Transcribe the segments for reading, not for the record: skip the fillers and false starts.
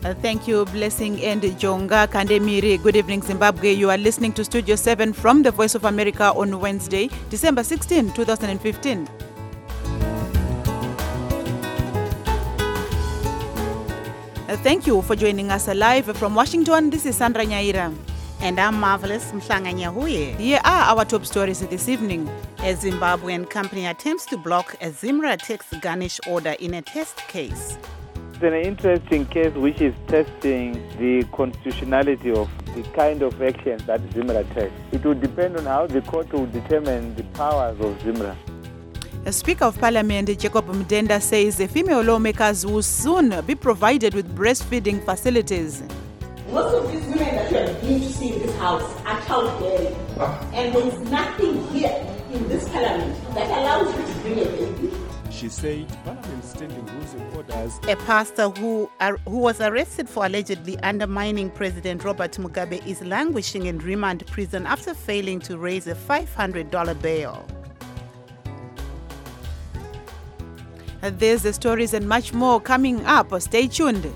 Thank you, Blessing and Jonga Kandemiri. Good evening, Zimbabwe. You are listening to Studio 7 from the Voice of America on Wednesday, December 16, 2015. Thank you for joining us live from Washington. This is Sandra Nyaira. And I'm Marvelous Mhlanga Nyahuye. Here are our top stories this evening. A Zimbabwean company attempts to block a Zimra tax garnish order in a test case. It's an interesting case which is testing the constitutionality of the kind of actions that Zimra takes. It will depend on how the court will determine the powers of Zimra. The Speaker of Parliament, Jacob Mdenda, says the female lawmakers will soon be provided with breastfeeding facilities. Most of these women that you are beginning to see in this house are childbearing. And there is nothing here in this parliament that allows you to bring a baby. She said Parliament standing rules and orders. A pastor who was arrested for allegedly undermining President Robert Mugabe is languishing in remand prison after failing to raise a $500 bail. There's the stories and much more coming up. Stay tuned.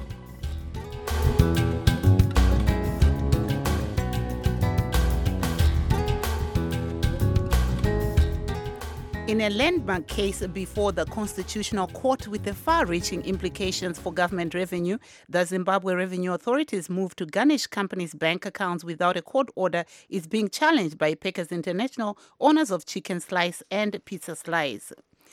In a landmark case before the Constitutional Court with the far-reaching implications for government revenue, the Zimbabwe Revenue Authority's move to garnish companies' bank accounts without a court order is being challenged by Packers International, owners of Chicken Slice and Pizza Slice.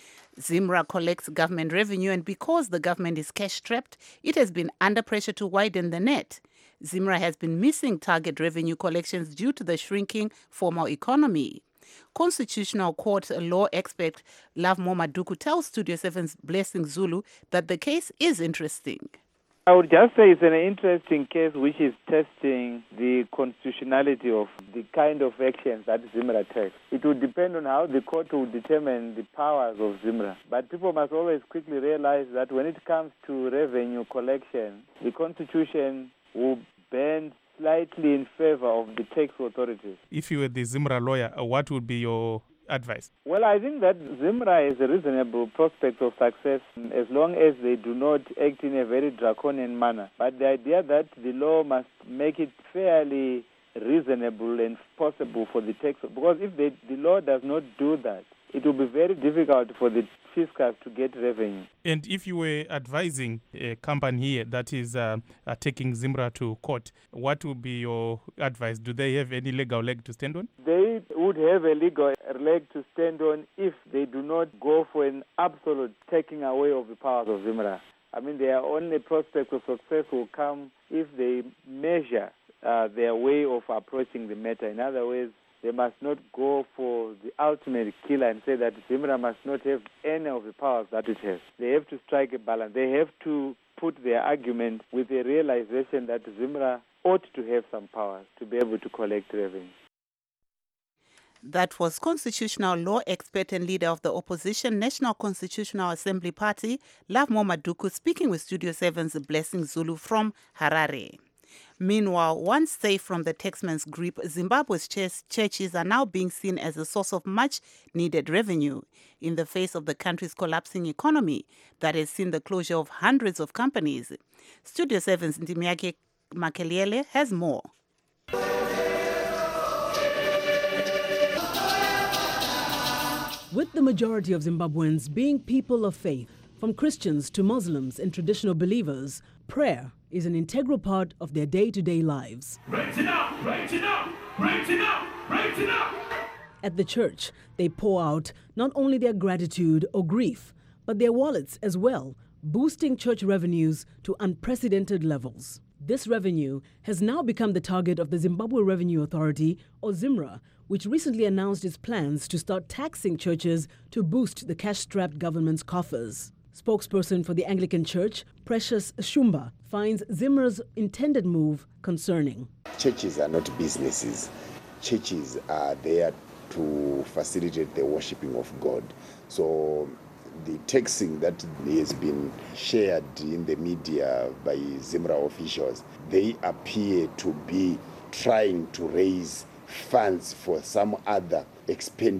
Zimra collects government revenue, and because the government is cash-strapped, it has been under pressure to widen the net. Zimra has been missing target revenue collections due to the shrinking formal economy. Constitutional Court law expert Lovemore Maduku tells Studio 7's Blessing Zulu that the case is interesting. I would just say it's an interesting case which is testing the constitutionality of the kind of actions that Zimra takes. It will depend on how the court will determine the powers of Zimra. But people must always quickly realize that when it comes to revenue collection, the Constitution will bend slightly in favor of the tax authorities. If you were the Zimra lawyer, what would be your advice? Well, I think that Zimra is a reasonable prospect of success as long as they do not act in a very draconian manner. But the idea that the law must make it fairly reasonable and possible for the tax, because if the law does not do that, it will be very difficult for the fiscals to get revenue. And if you were advising a company here that is taking Zimra to court, what would be your advice? Do they have any legal leg to stand on? They would have a legal leg to stand on if they do not go for an absolute taking away of the powers of Zimra. I mean, their only prospect of success will come if they measure their way of approaching the matter. In other words, they must not go for the ultimate killer and say that Zimra must not have any of the powers that it has. They have to strike a balance. They have to put their argument with the realization that Zimra ought to have some powers to be able to collect revenue. That was constitutional law expert and leader of the opposition National Constitutional Assembly Party, Lovemore Maduku, speaking with Studio 7's Blessing Zulu from Harare. Meanwhile, once safe from the taxman's grip, Zimbabwe's churches are now being seen as a source of much-needed revenue in the face of the country's collapsing economy that has seen the closure of hundreds of companies. Studio 7's Ntimiake Makeliele has more. With the majority of Zimbabweans being people of faith, from Christians to Muslims and traditional believers, prayer is an integral part of their day-to-day lives. Raise it up, raise it up, raise it up, raise it up. At the church, they pour out not only their gratitude or grief, but their wallets as well, boosting church revenues to unprecedented levels. This revenue has now become the target of the Zimbabwe Revenue Authority, or Zimra, which recently announced its plans to start taxing churches to boost the cash-strapped government's coffers. Spokesperson for the Anglican Church, Precious Shumba, finds Zimra's intended move concerning. Churches are not businesses. Churches are there to facilitate the worshiping of God. So the taxing that has been shared in the media by Zimra officials, they appear to be trying to raise funds for some other expenditure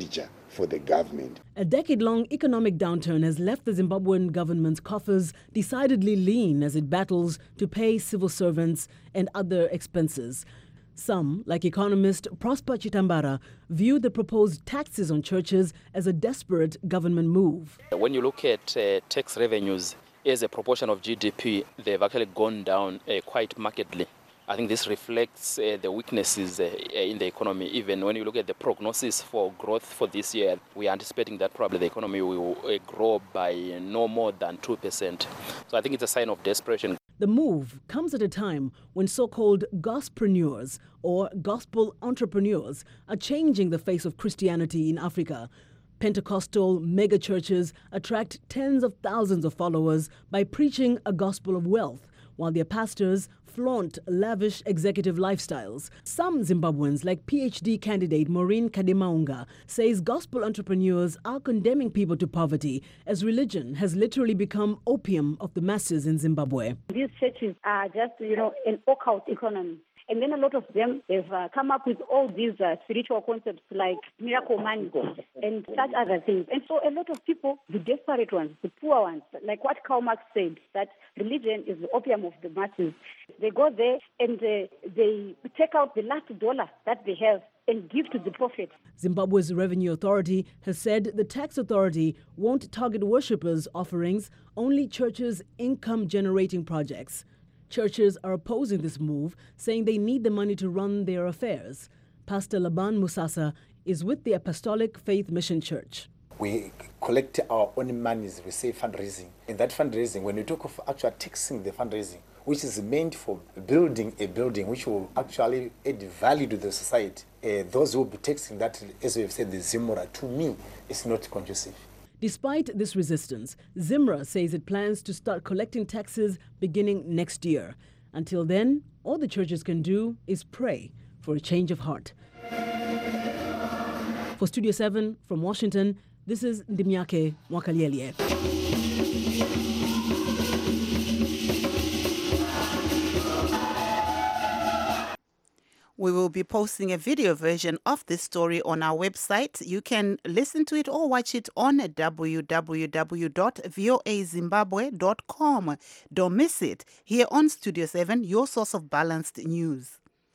for the government. A decade-long economic downturn has left the Zimbabwean government's coffers decidedly lean as it battles to pay civil servants and other expenses. Some, like economist Prosper Chitambara, view the proposed taxes on churches as a desperate government move. When you look at tax revenues as a proportion of GDP, they've actually gone down quite markedly. I think this reflects the weaknesses in the economy. Even when you look at the prognosis for growth for this year, we are anticipating that probably the economy will grow by no more than 2%. So I think it's a sign of desperation. The move comes at a time when so-called gospreneurs or gospel entrepreneurs are changing the face of Christianity in Africa. Pentecostal megachurches attract tens of thousands of followers by preaching a gospel of wealth, while their pastors flaunt lavish executive lifestyles. Some Zimbabweans, like PhD candidate Maureen Kademaunga, says gospel entrepreneurs are condemning people to poverty as religion has literally become opium of the masses in Zimbabwe. These churches are just, an occult economy. And then a lot of them have come up with all these spiritual concepts like miracle money and such other things. And so a lot of people, the desperate ones, the poor ones, like what Karl Marx said, that religion is the opium of the masses. They go there and they take out the last dollar that they have and give to the prophet. Zimbabwe's Revenue Authority has said the tax authority won't target worshippers' offerings, only churches' income-generating projects. Churches are opposing this move, saying they need the money to run their affairs. Pastor Laban Musasa is with the Apostolic Faith Mission Church. We collect our own monies, we say fundraising. In that fundraising, when we talk of actually taxing the fundraising, which is meant for building a building which will actually add value to the society, those who will be taxing that, as we have said, the Zimra, to me, is not conducive. Despite this resistance, Zimra says it plans to start collecting taxes beginning next year. Until then, all the churches can do is pray for a change of heart. For Studio 7 from Washington, this is Ndimyake Mwakalielye. We will be posting a video version of this story on our website. You can listen to it or watch it on www.voazimbabwe.com. Don't miss it. Here on Studio 7, your source of balanced news.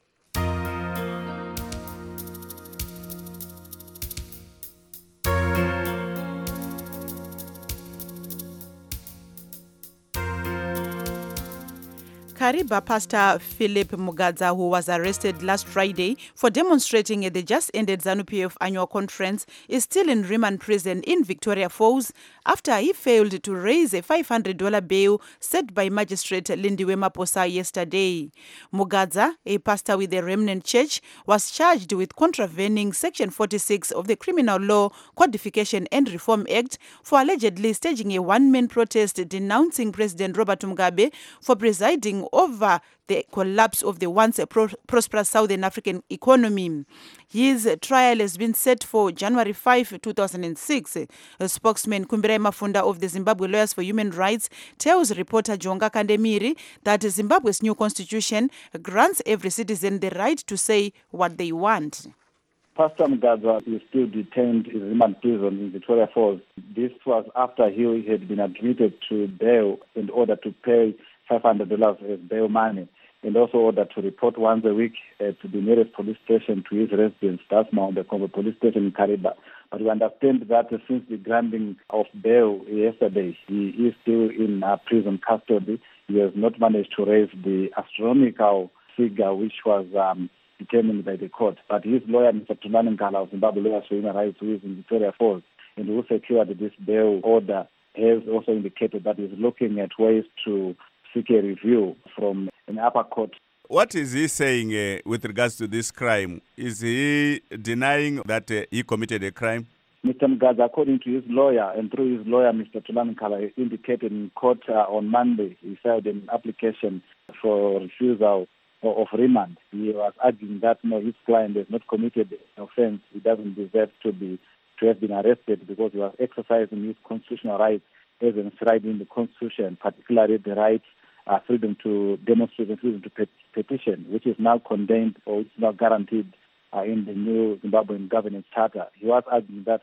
Kariba pastor Philip Mugadza, who was arrested last Friday for demonstrating at the just-ended ZANU-PF annual conference, is still in remand prison in Victoria Falls after he failed to raise a $500 bail set by magistrate Lindiwe Maposa yesterday. Mugadza, a pastor with the Remnant Church, was charged with contravening Section 46 of the Criminal Law Codification and Reform Act for allegedly staging a one-man protest denouncing President Robert Mugabe for presiding over the collapse of the once prosperous Southern African economy. His trial has been set for January 5, 2006. A spokesman, Kumbirai Mafunda of the Zimbabwe Lawyers for Human Rights, tells reporter Jonga Kandemiri that Zimbabwe's new constitution grants every citizen the right to say what they want. Pastor Mugadza is still detained in remand prison in Victoria Falls. This was after he had been admitted to bail in order to pay $500 as bail money, and also ordered to report once a week to the nearest police station to his residence, that's Mount Combo Police Station in Kariba. But we understand that since the granting of bail yesterday, he is still in prison custody. He has not managed to raise the astronomical figure which was determined by the court. But his lawyer, Mr. Tulani Nkala of Zimbabwe Lawyers for Human Rights, who is in Victoria Falls and who secured this bail order, has also indicated that he's looking at ways to seek a review from an upper court. What is he saying with regards to this crime? Is he denying that he committed a crime? Mr. Mugadza, according to his lawyer and through his lawyer, Mr. Tulani Nkala, indicated in court on Monday, he filed an application for refusal of remand. He was arguing that no, his client has not committed an offense. He doesn't deserve to have been arrested because he was exercising his constitutional rights as enshrined in the Constitution, particularly the right, freedom to demonstrate and freedom to petition, which is now condemned or is now guaranteed in the new Zimbabwean governance charter. He was arguing that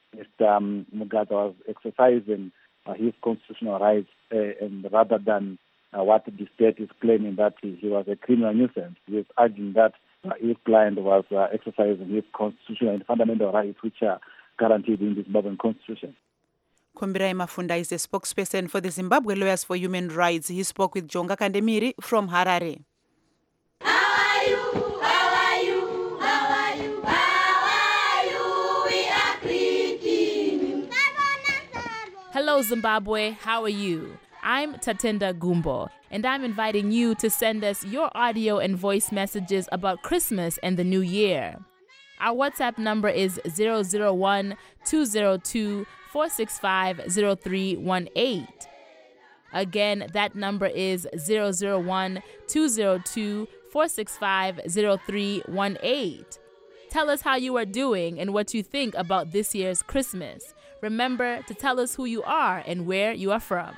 Mr. Mugaza was exercising his constitutional rights, and rather than what the state is claiming that he was a criminal nuisance, he is arguing that his client was exercising his constitutional and fundamental rights, which are guaranteed in the Zimbabwean constitution. Kumbirai Mafunda is a spokesperson for the Zimbabwe Lawyers for Human Rights. He spoke with Jonga Kandemiri from Harare. Hello, Zimbabwe. How are you? I'm Tatenda Gumbo, and I'm inviting you to send us your audio and voice messages about Christmas and the New Year. Our WhatsApp number is 001-202-465-0318. Again, that number is 001-202-465-0318. Tell us how you are doing and what you think about this year's Christmas. Remember to tell us who you are and where you are from.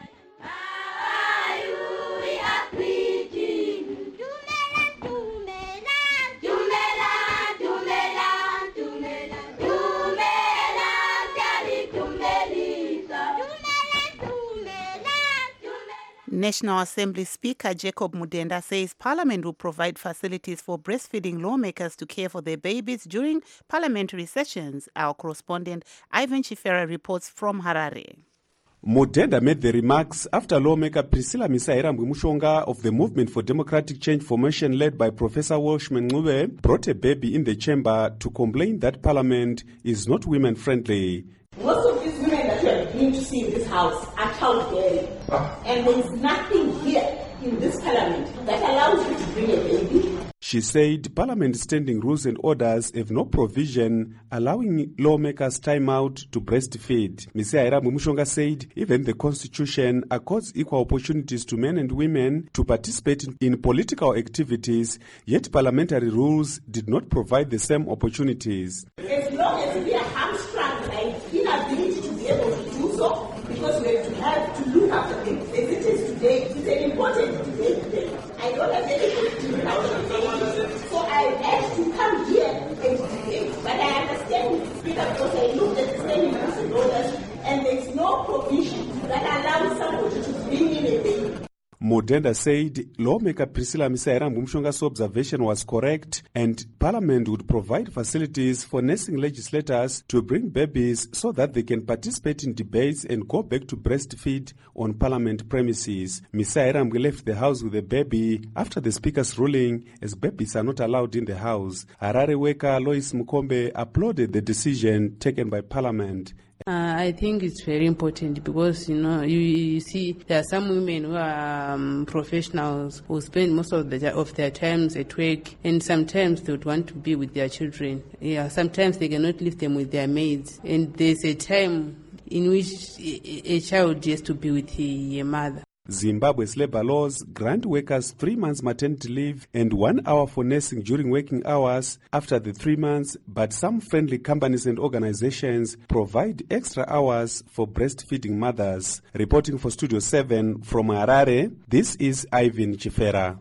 National Assembly Speaker Jacob Mudenda says Parliament will provide facilities for breastfeeding lawmakers to care for their babies during parliamentary sessions. Our correspondent Ivan Chifera reports from Harare. Mudenda made the remarks after lawmaker Priscilla Misairambwe Mushonga of the Movement for Democratic Change formation led by Professor Welshman Ncube brought a baby in the chamber to complain that Parliament is not women-friendly. Most of these women that you are beginning to see in this house are childbearing. And there is nothing here in this parliament that allows you to bring a baby. She said Parliament's standing rules and orders have no provision allowing lawmakers time out to breastfeed. Ms. Airamu Mushonga said even the Constitution accords equal opportunities to men and women to participate in political activities, yet parliamentary rules did not provide the same opportunities. As long as we are hamstrung by inability to be able to do so, because we have to look after things as it is today, it's an important debate today. I don't have anything to do without it. So I had to come here and debate. But I understand the speaker because I looked at the standing rules and orders, and there's no provision that allows somebody to bring in a baby. Mudenda said lawmaker Priscilla Misairambwe Mushonga's observation was correct and Parliament would provide facilities for nursing legislators to bring babies so that they can participate in debates and go back to breastfeed on Parliament premises. Misairambwe left the house with a baby after the Speaker's ruling, as babies are not allowed in the house. Harare worker Lois Mukombe applauded the decision taken by Parliament. I think it's very important because, you see there are some women who are professionals who spend most of their times at work, and sometimes they would want to be with their children. Sometimes they cannot leave them with their maids, and there's a time in which a child has to be with a mother. Zimbabwe's labor laws grant workers 3 months maternity leave and 1 hour for nursing during working hours after the 3 months, but some friendly companies and organizations provide extra hours for breastfeeding mothers. Reporting for Studio 7 from Harare, this is Ivan Chifera.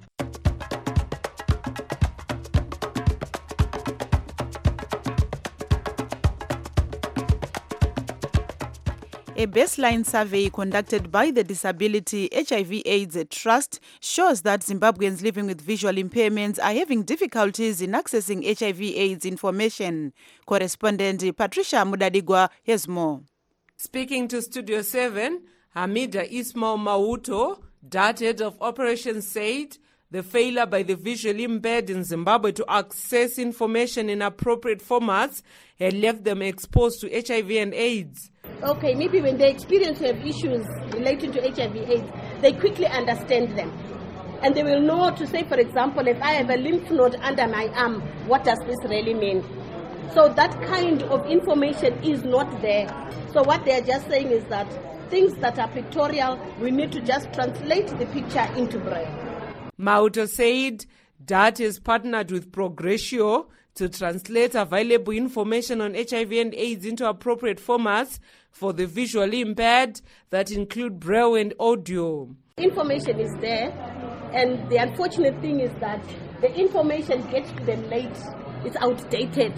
A baseline survey conducted by the Disability HIV/AIDS Trust shows that Zimbabweans living with visual impairments are having difficulties in accessing HIV/AIDS information. Correspondent Patricia Mudadigwa has more. Speaking to Studio 7, Hamida Ismail Mauto, DART head of operations, said the failure by the visually impaired in Zimbabwe to access information in appropriate formats had left them exposed to HIV and AIDS. Okay, maybe when they experience issues relating to HIV/AIDS, they quickly understand them. And they will know to say, for example, if I have a lymph node under my arm, what does this really mean? So that kind of information is not there. So what they are just saying is that things that are pictorial, we need to just translate the picture into braille. Mauto said DART has partnered with Progressio to translate available information on HIV and AIDS into appropriate formats for the visually impaired that include braille and audio. Information is there, and the unfortunate thing is that the information gets to them late. It's outdated.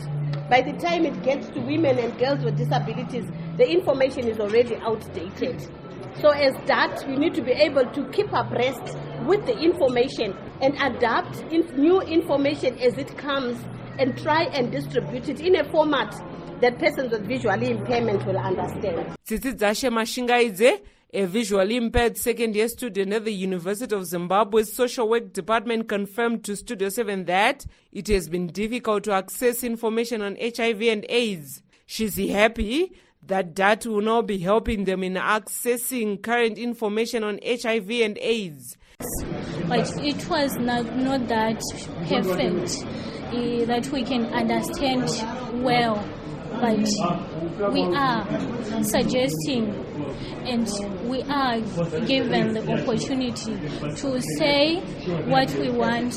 By the time it gets to women and girls with disabilities, the information is already outdated. So as that, we need to be able to keep abreast with the information and adapt new information as it comes and try and distribute it in a format that persons with visual impairment will understand. Tsitsitsashe Mashingaidze, a visually impaired second-year student at the University of Zimbabwe's Social Work Department, confirmed to Studio 7 that it has been difficult to access information on HIV and AIDS. She's happy that DAT will now be helping them in accessing current information on HIV and AIDS. But it was not that perfect, that we can understand well. But we are suggesting and we are given the opportunity to say what we want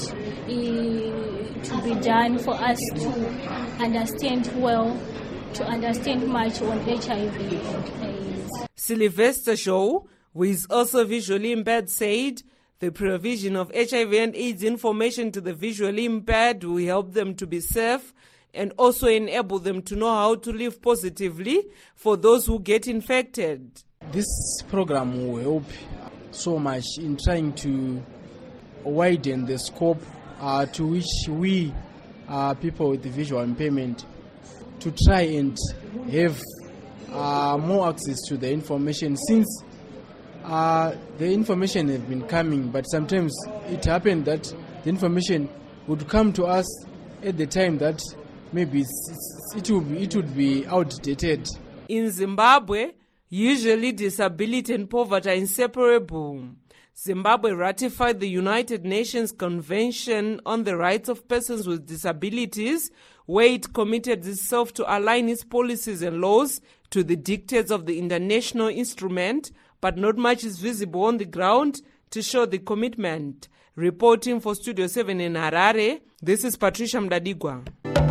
to be done for us to understand well, to understand much on HIV and AIDS. Sylvester Shaw, who is also visually impaired, said the provision of HIV and AIDS information to the visually impaired will help them to be safe and also enable them to know how to live positively for those who get infected. This program will help so much in trying to widen the scope to which we, people with visual impairment, to try and have more access to the information, since the information has been coming, but sometimes it happened that the information would come to us at the time that maybe it would be outdated. In Zimbabwe, usually disability and poverty are inseparable. Zimbabwe ratified the United Nations Convention on the Rights of Persons with Disabilities, where it committed itself to align its policies and laws to the dictates of the international instrument, but not much is visible on the ground to show the commitment. Reporting for Studio 7 in Harare, this is Patricia Mdadigwa.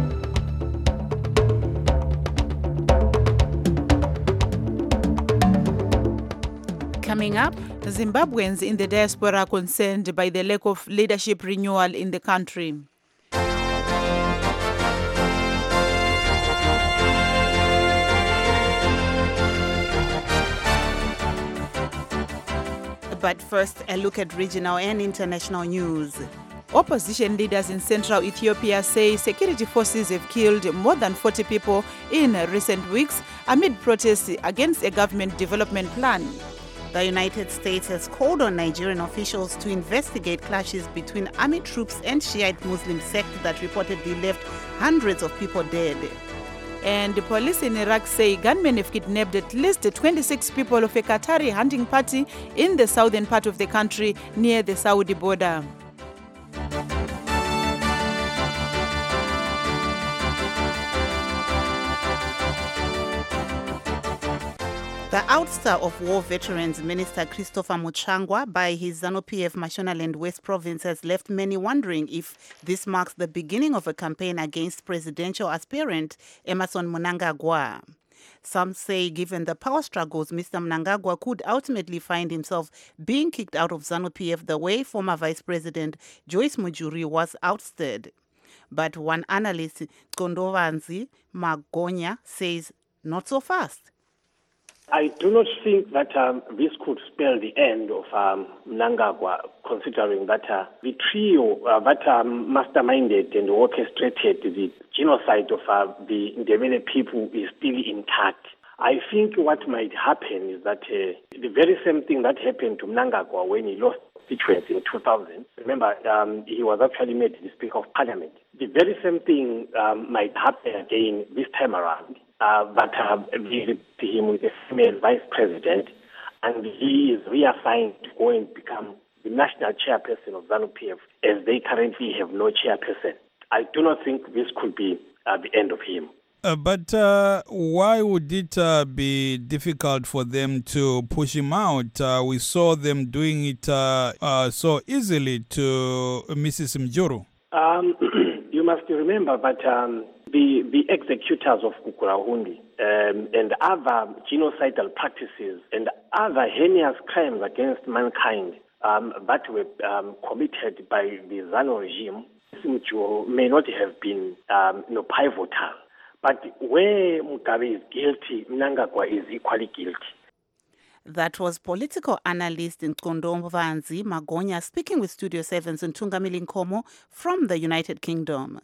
Coming up, Zimbabweans in the diaspora are concerned by the lack of leadership renewal in the country. But first, a look at regional and international news. Opposition leaders in central Ethiopia say security forces have killed more than 40 people in recent weeks amid protests against a government development plan. The United States has called on Nigerian officials to investigate clashes between army troops and Shiite Muslim sect that reportedly left hundreds of people dead. And the police in Iraq say gunmen have kidnapped at least 26 people of a Qatari hunting party in the southern part of the country near the Saudi border. The ouster of war veterans, Minister Christopher Muchangwa, by his ZANU-PF Mashonaland West Province has left many wondering if this marks the beginning of a campaign against presidential aspirant Emmerson Mnangagwa. Some say given the power struggles, Mr. Mnangagwa could ultimately find himself being kicked out of ZANU-PF the way former Vice President Joyce Mujuri was ousted. But one analyst, Kondovanzi Magonya, says not so fast. I do not think that this could spell the end of Mnangagwa, considering that the trio that masterminded and orchestrated the genocide of the Ndebele people is still intact. I think what might happen is that the very same thing that happened to Mnangagwa when he lost constituents in 2000, remember, he was actually made the Speaker of Parliament. The very same thing might happen again this time around. But we replace him with a female vice president, and he is reassigned to go and become the national chairperson of ZANU-PF, as they currently have no chairperson. I do not think this could be the end of him. But why would it be difficult for them to push him out? We saw them doing it so easily to Mrs. Mjuru. You must remember that the executors of Kukurahundi and other genocidal practices and other heinous crimes against mankind that were committed by the ZANU regime may not have been pivotal. But where Mugabe is guilty, Mnangagwa is equally guilty. That was political analyst Nkondo Vanzi Magonya speaking with Studio 7's Ntungamili Nkomo from the United Kingdom.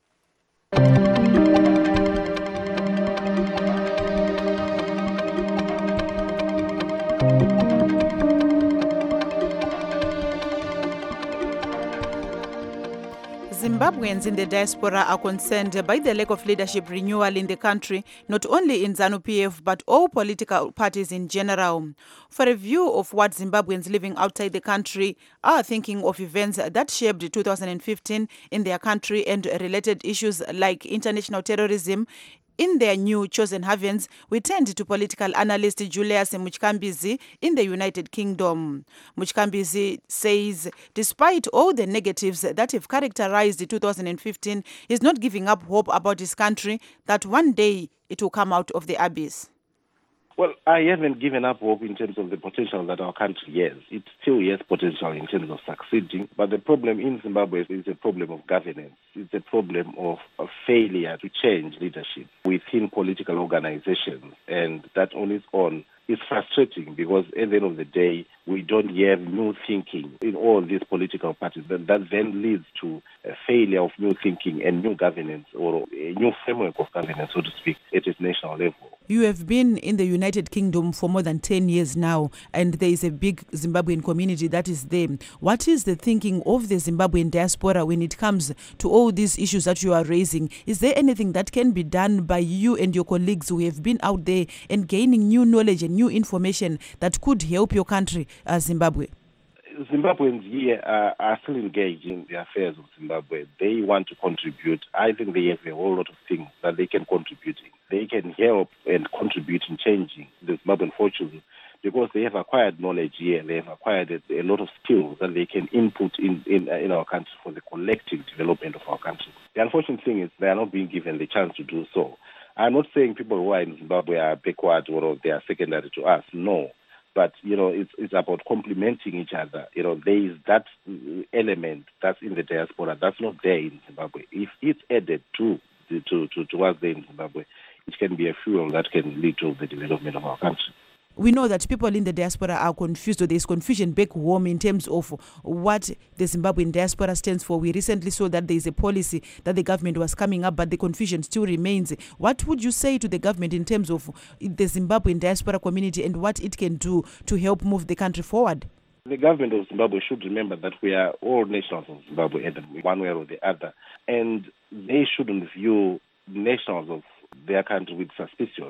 Zimbabweans in the diaspora are concerned by the lack of leadership renewal in the country, not only in ZANU-PF but all political parties in general. For a view of what Zimbabweans living outside the country are thinking of events that shaped 2015 in their country and related issues like international terrorism, in their new chosen havens, we turned to political analyst Julius Muchkambizi in the United Kingdom. Muchkambizi says despite all the negatives that have characterized 2015, he's not giving up hope about his country, that one day it will come out of the abyss. Well, I haven't given up hope in terms of the potential that our country has. It still has potential in terms of succeeding, but the problem in Zimbabwe is a problem of governance. It's a problem of a failure to change leadership within political organizations, and that on its own is frustrating because at the end of the day, we don't have new thinking in all these political parties. That then leads to a failure of new thinking and new governance, or a new framework of governance, so to speak, at a national level. You have been in the United Kingdom for more than 10 years now, and there is a big Zimbabwean community that is there. What is the thinking of the Zimbabwean diaspora when it comes to all these issues that you are raising? Is there anything that can be done by you and your colleagues who have been out there and gaining new knowledge and new information that could help your country, Zimbabwe? Zimbabweans here are still engaged in the affairs of Zimbabwe. They want to contribute. I think they have a whole lot of things that they can contribute in. They can help and contribute in changing the Zimbabwean fortunes because they have acquired knowledge here. They have acquired a lot of skills that they can input in our country for the collective development of our country. The unfortunate thing is they are not being given the chance to do so. I'm not saying people who are in Zimbabwe are backward or they are secondary to us. No. But, it's about complementing each other. There is that element that's in the diaspora that's not there in Zimbabwe. If it's added to what's there in Zimbabwe, it can be a fuel that can lead to the development of our country. We know that people in the diaspora are confused, or there's confusion back home in terms of what the Zimbabwean diaspora stands for. We recently saw that there is a policy that the government was coming up, but the confusion still remains. What would you say to the government in terms of the Zimbabwean diaspora community and what it can do to help move the country forward? The government of Zimbabwe should remember that we are all nationals of Zimbabwe in one way or the other, and they shouldn't view nationals of their country with suspicion.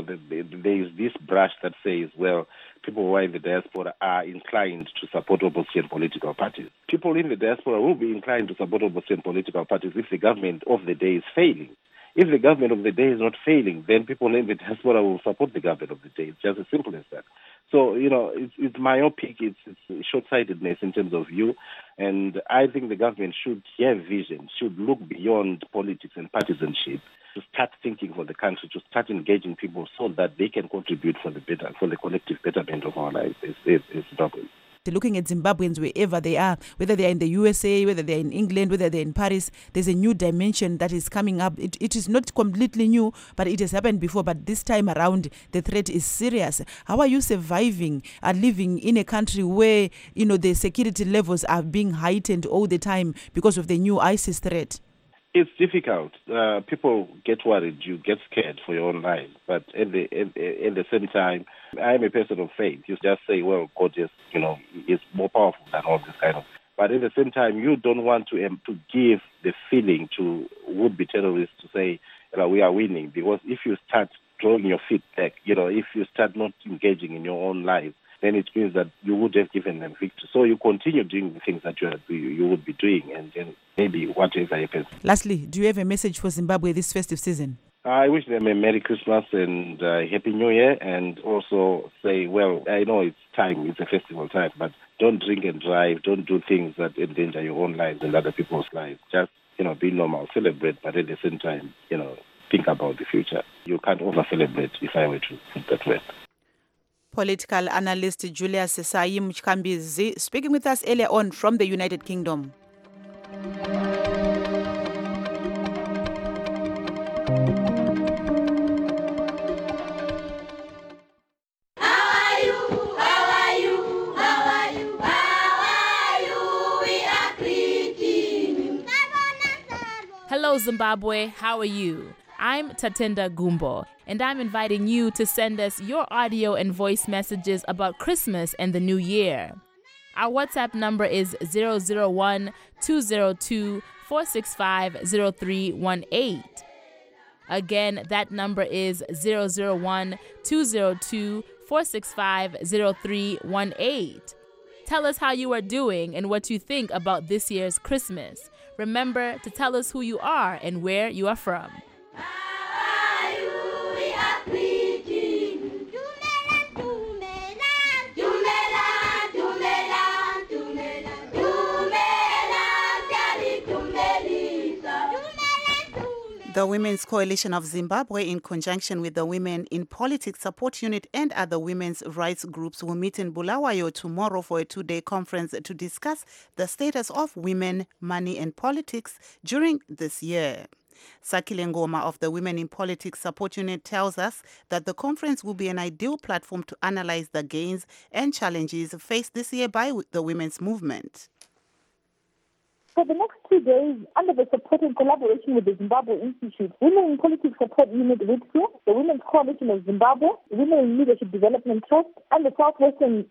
There is this brush that says, well, people who are in the diaspora are inclined to support opposition political parties. People in the diaspora will be inclined to support opposition political parties if the government of the day is failing. If the government of the day is not failing, then people in the diaspora will support the government of the day. It's just as simple as that. So, it's myopic, it's short-sightedness in terms of view, and I think the government should have vision, should look beyond politics and partisanship, to start thinking for the country, to start engaging people so that they can contribute for the collective betterment of our lives as Zimbabweans. Looking at Zimbabweans wherever they are, whether they are in the USA, whether they are in England, whether they are in Paris, there's a new dimension that is coming up. It is not completely new, but it has happened before. But this time around, the threat is serious. How are you surviving and living in a country where, the security levels are being heightened all the time because of the new ISIS threat? It's difficult. People get worried. You get scared for your own life. But at the same time, I'm a person of faith. You just say, well, God is, is more powerful than all this kind of. But at the same time, you don't want to give the feeling to would-be terrorists to say, we are winning. Because if you start drawing your feet back, if you start not engaging in your own life, then it means that you would have given them victory. So you continue doing the things that you would be doing, and then maybe whatever happens. Lastly, do you have a message for Zimbabwe this festive season? I wish them a Merry Christmas and Happy New Year, and also say, well, I know it's time, it's a festival time, but don't drink and drive, don't do things that endanger your own lives and other people's lives. Just, be normal, celebrate, but at the same time, think about the future. You can't over-celebrate, if I were to put that way. Political analyst Julius Muchkambizi speaking with us earlier on from the United Kingdom. Zimbabwe, how are you? I'm Tatenda Gumbo, and I'm inviting you to send us your audio and voice messages about Christmas and the New Year. Our WhatsApp number is 001-202-465-0318. Again, that number is 001-202-465-0318. Tell us how you are doing and what you think about this year's Christmas. Remember to tell us who you are and where you are from. The Women's Coalition of Zimbabwe, in conjunction with the Women in Politics Support Unit and other women's rights groups, will meet in Bulawayo tomorrow for a two-day conference to discuss the status of women, money and politics during this year. Sakile Ngoma of the Women in Politics Support Unit tells us that the conference will be an ideal platform to analyze the gains and challenges faced this year by the women's movement. For the next 2 days, under the support and collaboration with the Zimbabwe Institute, Women in Politics Support Unit WITSU, the Women's Coalition of Zimbabwe, Women in Leadership Development Trust, and the Southwestern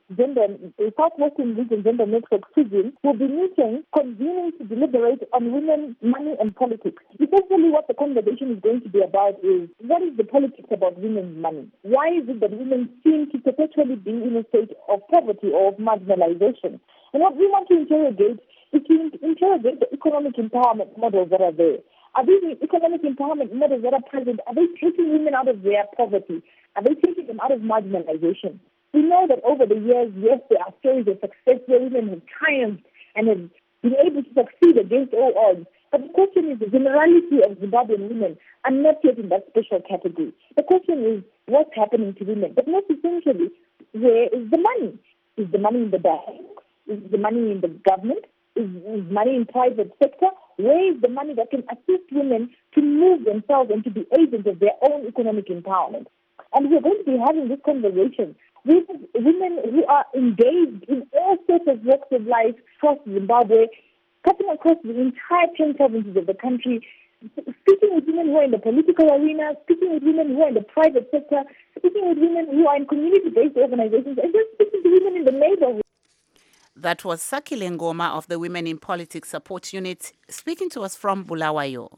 Region Gender Network (SUGIN) will be meeting, convening to deliberate on women, money, and politics. Essentially, what the conversation is going to be about is what is the politics about women's money? Why is it that women seem to perpetually be in a state of poverty or of marginalization? And what we want to interrogate is to interrogate the economic empowerment models that are there. Are these economic empowerment models that are present, are they taking women out of their poverty? Are they taking them out of marginalization? We know that over the years, yes, there are stories of success where women have triumphed and have been able to succeed against all odds. But the question is, the generality of Zimbabwean women are not yet in that special category. The question is, what's happening to women? But most essentially, where is the money? Is the money in the bank? Is the money in the government? Is money in private sector? Where is the money that can assist women to move themselves and to be agents of their own economic empowerment? And we're going to be having this conversation with women who are engaged in all sorts of walks of life across Zimbabwe, cutting across the entire 10 provinces of the country, speaking with women who are in the political arena, speaking with women who are in the private sector, speaking with women who are in community-based organizations, and just speaking to women in the neighborhood. That was Sakile Ngoma of the Women in Politics Support Unit speaking to us from Bulawayo.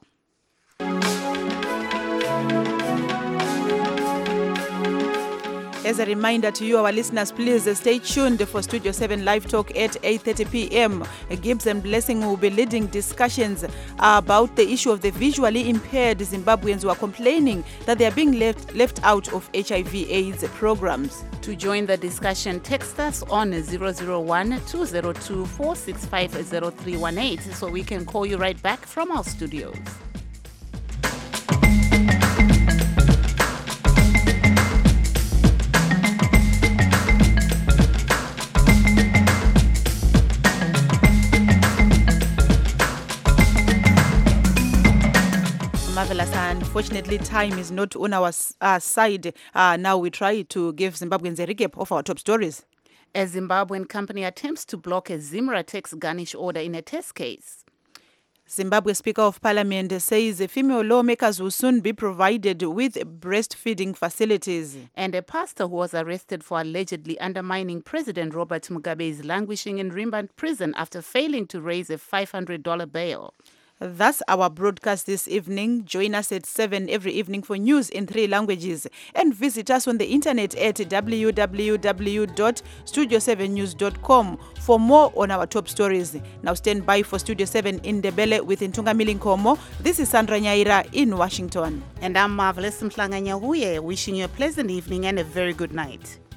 As a reminder to you, our listeners, please stay tuned for Studio 7 Live Talk at 8:30 p.m. Gibbs and Blessing will be leading discussions about the issue of the visually impaired Zimbabweans who are complaining that they are being left out of HIV/AIDS programs. To join the discussion, text us on 001-202-465-0318 so we can call you right back from our studios. Marvelous. Unfortunately, time is not on our side. Now we try to give Zimbabweans a recap of our top stories. A Zimbabwean company attempts to block a Zimra tax garnish order in a test case. Zimbabwe Speaker of Parliament says female lawmakers will soon be provided with breastfeeding facilities. And a pastor who was arrested for allegedly undermining President Robert Mugabe is languishing in Rimba prison after failing to raise a $500 bail. That's our broadcast this evening. Join us at 7 every evening for news in 3 languages. And visit us on the internet at www.studio7news.com for more on our top stories. Now stand by for Studio 7 in Ndebele with Ntungamili Nkomo. This is Sandra Nyaira in Washington. And I'm Marvelous Mhlanga Nyahuye, wishing you a pleasant evening and a very good night.